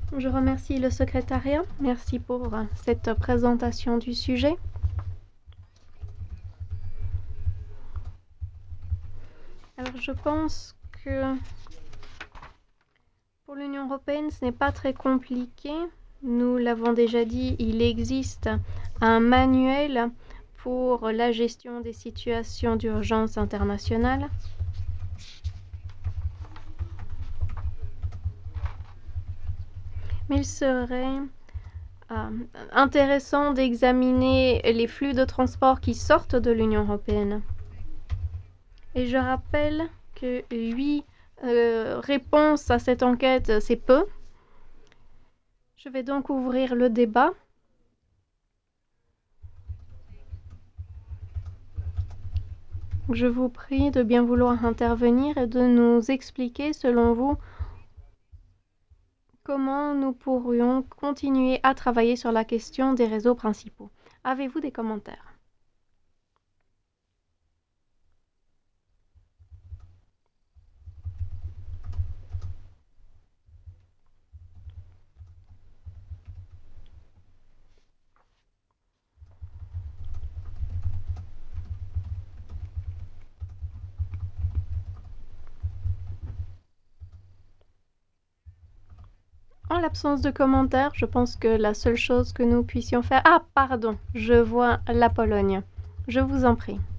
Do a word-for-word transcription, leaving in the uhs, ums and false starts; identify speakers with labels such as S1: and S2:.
S1: Je remercie le secrétariat. Merci pour euh, cette présentation du sujet. Alors, je pense que pour l'Union européenne, ce n'est pas très compliqué. Nous l'avons déjà dit, il existe un manuel pour la gestion des situations d'urgence internationale. Mais il serait euh, intéressant d'examiner les flux de transport qui sortent de l'Union européenne. Et je rappelle que huit euh, réponses à cette enquête, c'est peu. Je vais donc ouvrir le débat. Je vous prie de bien vouloir intervenir et de nous expliquer, selon vous, comment nous pourrions continuer à travailler sur la question des réseaux principaux. Avez-vous des commentaires? En l'absence de commentaires, je pense que la seule chose que nous puissions faire... Ah, pardon, je vois la Pologne. Je vous en prie.